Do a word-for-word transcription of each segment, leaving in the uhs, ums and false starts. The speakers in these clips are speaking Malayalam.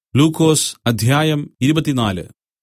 ലൂക്കോസ് അദ്ധ്യായം ഇരുപത്തിനാല്.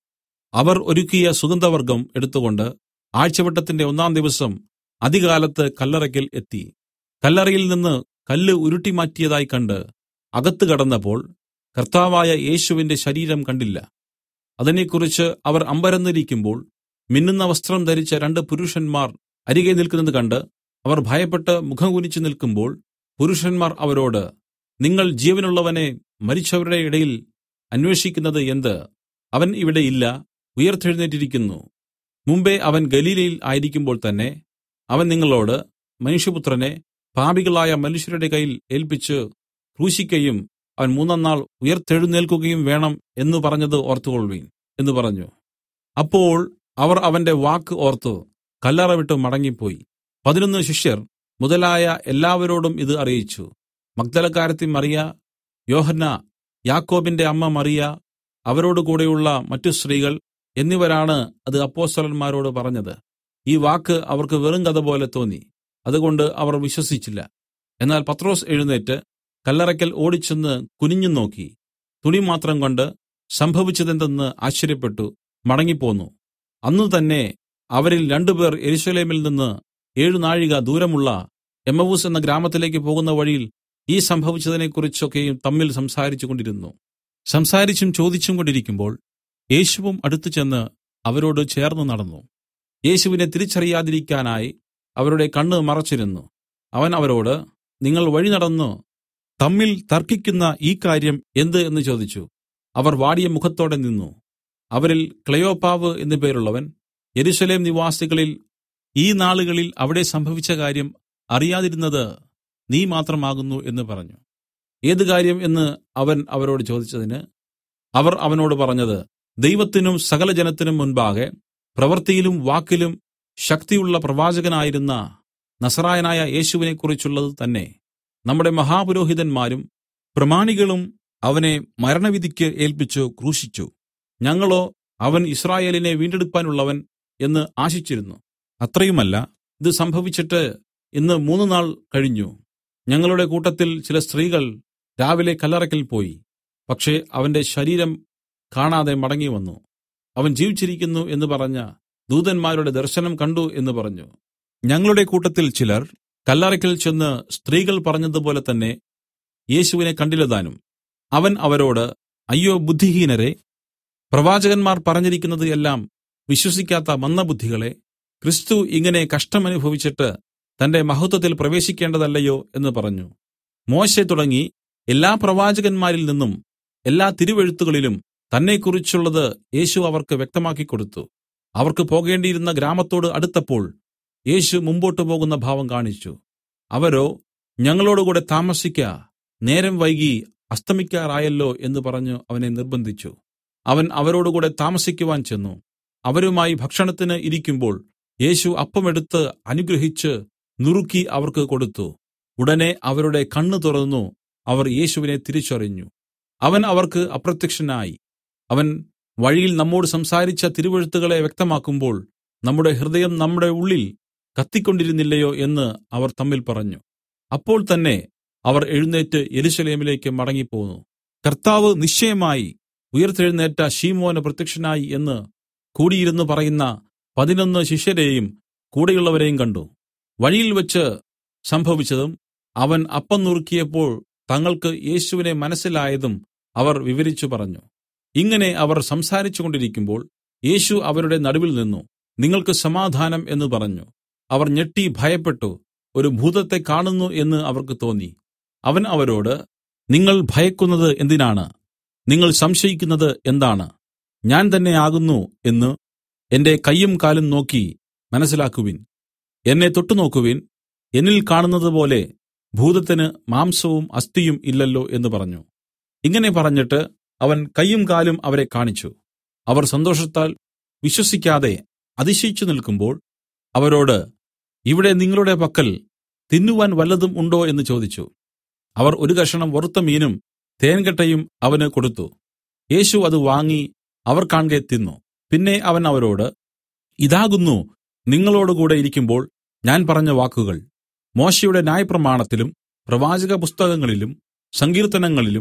അവർ ഒരുക്കിയ സുഗന്ധവർഗ്ഗം എടുത്തുകൊണ്ട് ആഴ്ചവട്ടത്തിന്റെ ഒന്നാം ദിവസം അതികാലത്ത് കല്ലറയ്ക്കൽ എത്തി. കല്ലറയിൽ നിന്ന് കല്ല് ഉരുട്ടിമാറ്റിയതായി കണ്ട് അകത്ത് കടന്നപ്പോൾ കർത്താവായ യേശുവിന്റെ ശരീരം കണ്ടില്ല. അതിനെക്കുറിച്ച് അവർ അമ്പരന്നിരിക്കുമ്പോൾ മിന്നുന്ന വസ്ത്രം ധരിച്ച രണ്ട് പുരുഷന്മാർ അരികെ നില്ക്കുന്നത് കണ്ട് അവർ ഭയപ്പെട്ട് മുഖം കുനിച്ചു നിൽക്കുമ്പോൾ പുരുഷന്മാർ അവരോട്, നിങ്ങൾ ജീവനുള്ളവനെ മരിച്ചവരുടെ ഇടയിൽ അന്വേഷിക്കുന്നത് എന്ത്? അവൻ ഇവിടെ ഇല്ല, ഉയിർത്തെഴുന്നേറ്റിരിക്കുന്നു. മുമ്പെ അവൻ ഗലീലയിൽ ആയിരിക്കുമ്പോൾ തന്നെ അവൻ നിങ്ങളോട്, മനുഷ്യപുത്രനെ പാപികളായ മനുഷ്യരുടെ കയ്യിൽ ഏല്പിച്ച് ക്രൂശിക്കയും അവൻ മൂന്നാം നാൾ ഉയിർത്തെഴുന്നേൽക്കുകയും വേണം എന്നു പറഞ്ഞത് ഓർത്തുകൊൾവിൻ എന്ന് പറഞ്ഞു. അപ്പോൾ അവർ അവന്റെ വാക്ക് ഓർത്തു കല്ലറ വിട്ടു മടങ്ങിപ്പോയി. പതിനൊന്ന് ശിഷ്യർ മുതലായ എല്ലാവരോടും ഇത് അറിയിച്ചു. മഗ്ദലക്കാരത്തി മറിയ, യോഹന്ന, യാക്കോബിന്റെ അമ്മ മറിയ, അവരോട് കൂടെയുള്ള മറ്റു സ്ത്രീകൾ എന്നിവരാണ് അത് അപ്പൊസ്തലന്മാരോട് പറഞ്ഞത്. ഈ വാക്ക് അവർക്ക് വെറും കഥ പോലെ തോന്നി. അതുകൊണ്ട് അവർ വിശ്വസിച്ചില്ല. എന്നാൽ പത്രൊസ് എഴുന്നേറ്റ് കല്ലറയ്ക്കൽ ഓടിച്ചെന്ന് കുനിഞ്ഞു നോക്കി, തുണി മാത്രം കൊണ്ട് സംഭവിച്ചതെന്തെന്ന് ആശ്ചര്യപ്പെട്ടു മടങ്ങിപ്പോന്നു. അന്ന് തന്നെ അവരിൽ രണ്ടുപേർ യെരൂശലേമിൽ നിന്ന് ഏഴു നാഴിക ദൂരമുള്ള എമ്മവുസ് എന്ന ഗ്രാമത്തിലേക്ക് പോകുന്ന വഴിയിൽ ഈ സംഭവിച്ചതിനെക്കുറിച്ചൊക്കെയും തമ്മിൽ സംസാരിച്ചു കൊണ്ടിരുന്നു. സംസാരിച്ചും ചോദിച്ചും കൊണ്ടിരിക്കുമ്പോൾ യേശുവും അടുത്തു ചെന്ന് അവരോട് ചേർന്ന് നടന്നു. യേശുവിനെ തിരിച്ചറിയാതിരിക്കാനായി അവരുടെ കണ്ണ് മറച്ചിരുന്നു. അവൻ അവരോട്, നിങ്ങൾ വഴി നടന്നു തമ്മിൽ തർക്കിക്കുന്ന ഈ കാര്യം എന്ത് എന്ന് ചോദിച്ചു. അവർ വാടിയ മുഖത്തോടെ നിന്നു. അവരിൽ ക്ലെയോപ്പാവ് എന്നു പേരുള്ളവൻ യെരൂശലേം നിവാസികളിൽ ഈ നാളുകളിൽ അവിടെ സംഭവിച്ച കാര്യം അറിയാതിരുന്നത് നീ മാത്രമാകുന്നു എന്ന് പറഞ്ഞു. ഏത് കാര്യം എന്ന് അവൻ അവരോട് ചോദിച്ചതിന് അവർ അവനോട് പറഞ്ഞത്, ദൈവത്തിനും സകല ജനത്തിനും മുൻപാകെ പ്രവൃത്തിയിലും വാക്കിലും ശക്തിയുള്ള പ്രവാചകനായിരുന്ന നസറായനായ യേശുവിനെക്കുറിച്ചുള്ളത് തന്നെ. നമ്മുടെ മഹാപുരോഹിതന്മാരും പ്രമാണികളും അവനെ മരണവിധിക്ക് ഏല്പിച്ചു ക്രൂശിച്ചു. ഞങ്ങളോ അവൻ യിസ്രായേലിനെ വീണ്ടെടുപ്പാനുള്ളവൻ എന്ന് ആശിച്ചിരുന്നു. അത്രയുമല്ല, ഇത് സംഭവിച്ചിട്ട് ഇന്ന് മൂന്ന് നാൾ കഴിഞ്ഞു. ഞങ്ങളുടെ കൂട്ടത്തിൽ ചില സ്ത്രീകൾ രാവിലെ കല്ലറയ്ക്കൽ പോയി, പക്ഷേ അവന്റെ ശരീരം കാണാതെ മടങ്ങിവന്നു. അവൻ ജീവിച്ചിരിക്കുന്നു എന്ന് പറഞ്ഞ ദൂതന്മാരുടെ ദർശനം കണ്ടു എന്ന് പറഞ്ഞു. ഞങ്ങളുടെ കൂട്ടത്തിൽ ചിലർ കല്ലറയ്ക്കൽ ചെന്ന് സ്ത്രീകൾ പറഞ്ഞതുപോലെ തന്നെ യേശുവിനെ കണ്ടില്ലതാനും. അവൻ അവരോട്, അയ്യോ ബുദ്ധിഹീനരെ, പ്രവാചകന്മാർ പറഞ്ഞിരിക്കുന്നത് എല്ലാം വിശ്വസിക്കാത്ത മന്ദബുദ്ധികളെ, ക്രിസ്തു ഇങ്ങനെ കഷ്ടമനുഭവിച്ചിട്ട് തന്റെ മഹത്വത്തിൽ പ്രവേശിക്കേണ്ടതല്ലയോ എന്ന് പറഞ്ഞു. മോശെ തുടങ്ങി എല്ലാ പ്രവാചകന്മാരിൽ നിന്നും എല്ലാ തിരുവെഴുത്തുകളിലും തന്നെക്കുറിച്ചുള്ളത് യേശു അവർക്ക് വ്യക്തമാക്കി കൊടുത്തു. അവർക്ക് പോകേണ്ടിയിരുന്ന ഗ്രാമത്തോട് അടുത്തപ്പോൾ യേശു മുമ്പോട്ട് പോകുന്ന ഭാവം കാണിച്ചു. അവരോ, ഞങ്ങളോടുകൂടെ താമസിക്ക, നേരം വൈകി അസ്തമിക്കാറായല്ലോ എന്ന് പറഞ്ഞു അവനെ നിർബന്ധിച്ചു. അവൻ അവരോടുകൂടെ താമസിക്കുവാൻ ചെന്നു. അവരുമായി ഭക്ഷണത്തിന് ഇരിക്കുമ്പോൾ യേശു അപ്പമെടുത്ത് അനുഗ്രഹിച്ച് നുറുക്കി അവർക്ക് കൊടുത്തു. ഉടനെ അവരുടെ കണ്ണ് തുറന്നു അവർ യേശുവിനെ തിരിച്ചറിഞ്ഞു. അവൻ അവർക്ക് അപ്രത്യക്ഷനായി. അവൻ വഴിയിൽ നമ്മോട് സംസാരിച്ച തിരുവെഴുത്തുകളെ വ്യക്തമാക്കുമ്പോൾ നമ്മുടെ ഹൃദയം നമ്മുടെ ഉള്ളിൽ കത്തിക്കൊണ്ടിരുന്നില്ലയോ എന്ന് അവർ തമ്മിൽ പറഞ്ഞു. അപ്പോൾ തന്നെ അവർ എഴുന്നേറ്റ് യെരൂശലേമിലേക്ക് മടങ്ങിപ്പോന്നു. കർത്താവ് നിശ്ചയമായി ഉയിർത്തെഴുന്നേറ്റ ശീമോന് പ്രത്യക്ഷനായി എന്ന് കൂടിയിരുന്നു പറയുന്ന പതിനൊന്ന് ശിഷ്യരെയും കൂടെയുള്ളവരെയും കണ്ടു. വഴിയിൽ വെച്ച് സംഭവിച്ചതും അവൻ അപ്പം നുറുക്കിയപ്പോൾ തങ്ങൾക്ക് യേശുവിനെ മനസ്സിലായതും അവർ വിവരിച്ചു പറഞ്ഞു. ഇങ്ങനെ അവർ സംസാരിച്ചു കൊണ്ടിരിക്കുമ്പോൾ യേശു അവരുടെ നടുവിൽ നിന്നു, നിങ്ങൾക്ക് സമാധാനം എന്ന് പറഞ്ഞു. അവർ ഞെട്ടി ഭയപ്പെട്ടു. ഒരു ഭൂതത്തെ കാണുന്നു എന്ന് അവർക്ക് തോന്നി. അവൻ അവരോട്, നിങ്ങൾ ഭയക്കുന്നത് എന്തിനാണ്? നിങ്ങൾ സംശയിക്കുന്നത് എന്താണ്? ഞാൻ തന്നെ ആകുന്നു എന്ന് എന്റെ കയ്യും കാലും നോക്കി മനസ്സിലാക്കുവിൻ. എന്നെ തൊട്ടുനോക്കുവിൻ. എന്നിൽ കാണുന്നത് പോലെ ഭൂതത്തിന് മാംസവും അസ്ഥിയും ഇല്ലല്ലോ എന്ന് പറഞ്ഞു. ഇങ്ങനെ പറഞ്ഞിട്ട് അവൻ കയ്യും കാലും അവരെ കാണിച്ചു. അവർ സന്തോഷത്താൽ വിശ്വസിക്കാതെ അതിശയിച്ചു നിൽക്കുമ്പോൾ അവരോട്, ഇവിടെ നിങ്ങളുടെ പക്കൽ തിന്നുവാൻ വല്ലതും ഉണ്ടോ എന്ന് ചോദിച്ചു. അവർ ഒരു കഷണം വറുത്ത മീനും തേൻകട്ടയും അവന് കൊടുത്തു. യേശു അത് വാങ്ങി അവർ കാൺകെ തിന്നു. പിന്നെ അവൻ അവരോട്, ഇതാകുന്നു നിങ്ങളോടുകൂടെ ഇരിക്കുമ്പോൾ ഞാൻ പറഞ്ഞ വാക്കുകൾ. മോശെയുടെ ന്യായപ്രമാണത്തിലും പ്രവാചക പുസ്തകങ്ങളിലും സങ്കീർത്തനങ്ങളിലും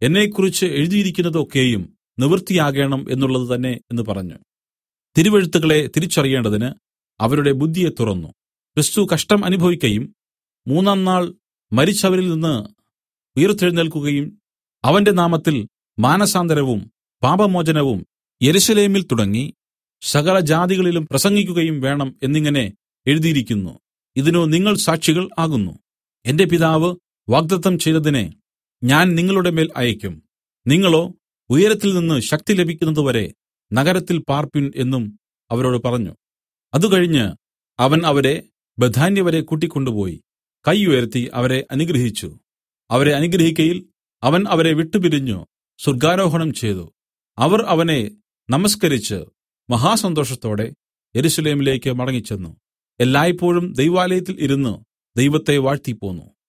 എന്നെക്കുറിച്ച് എഴുതിയിരിക്കുന്നത് ഒക്കെയും നിവൃത്തിയാകേണം എന്നുള്ളത് തന്നെ എന്ന് പറഞ്ഞു. തിരുവെഴുത്തുകളെ തിരിച്ചറിയേണ്ടതിന് അവരുടെ ബുദ്ധിയെ തുറന്നു. ക്രിസ്തു കഷ്ടം അനുഭവിക്കയും മൂന്നാം നാൾ മരിച്ചവരിൽ നിന്ന് ഉയിർത്തെഴുന്നേൽക്കുകയും അവന്റെ നാമത്തിൽ മാനസാന്തരവും പാപമോചനവും യെരൂശലേമിൽ തുടങ്ങി സകല ജാതികളിലും പ്രസംഗിക്കുകയും വേണം എന്നിങ്ങനെ എഴുതിയിരിക്കുന്നു. ഇതിനു നിങ്ങൾ സാക്ഷികൾ ആകുന്നു. എന്റെ പിതാവ് വാഗ്ദത്തം ചെയ്തതിനെ ഞാൻ നിങ്ങളുടെ മേൽ അയയ്ക്കും. നിങ്ങളോ ഉയരത്തിൽ നിന്ന് ശക്തി ലഭിക്കുന്നതുവരെ നഗരത്തിൽ പാർപ്പിൻ എന്നും അവരോട് പറഞ്ഞു. അതുകഴിഞ്ഞ് അവൻ അവരെ ബേഥാന്യ വരെ കൂട്ടിക്കൊണ്ടുപോയി കൈ ഉയർത്തി അവരെ അനുഗ്രഹിച്ചു. അവരെ അനുഗ്രഹിക്കയിൽ അവൻ അവരെ വിട്ടുപിരിഞ്ഞു സ്വർഗ്ഗാരോഹണം ചെയ്തു. അവർ അവനെ നമസ്കരിച്ച് മഹാസന്തോഷത്തോടെ യെരൂശലേമിലേക്ക് മടങ്ങിച്ചെന്നു. എല്ലായ്പോഴും ദൈവാലയത്തിൽ ഇരുന്നു ദൈവത്തെ വാഴ്ത്തിപ്പോന്നു.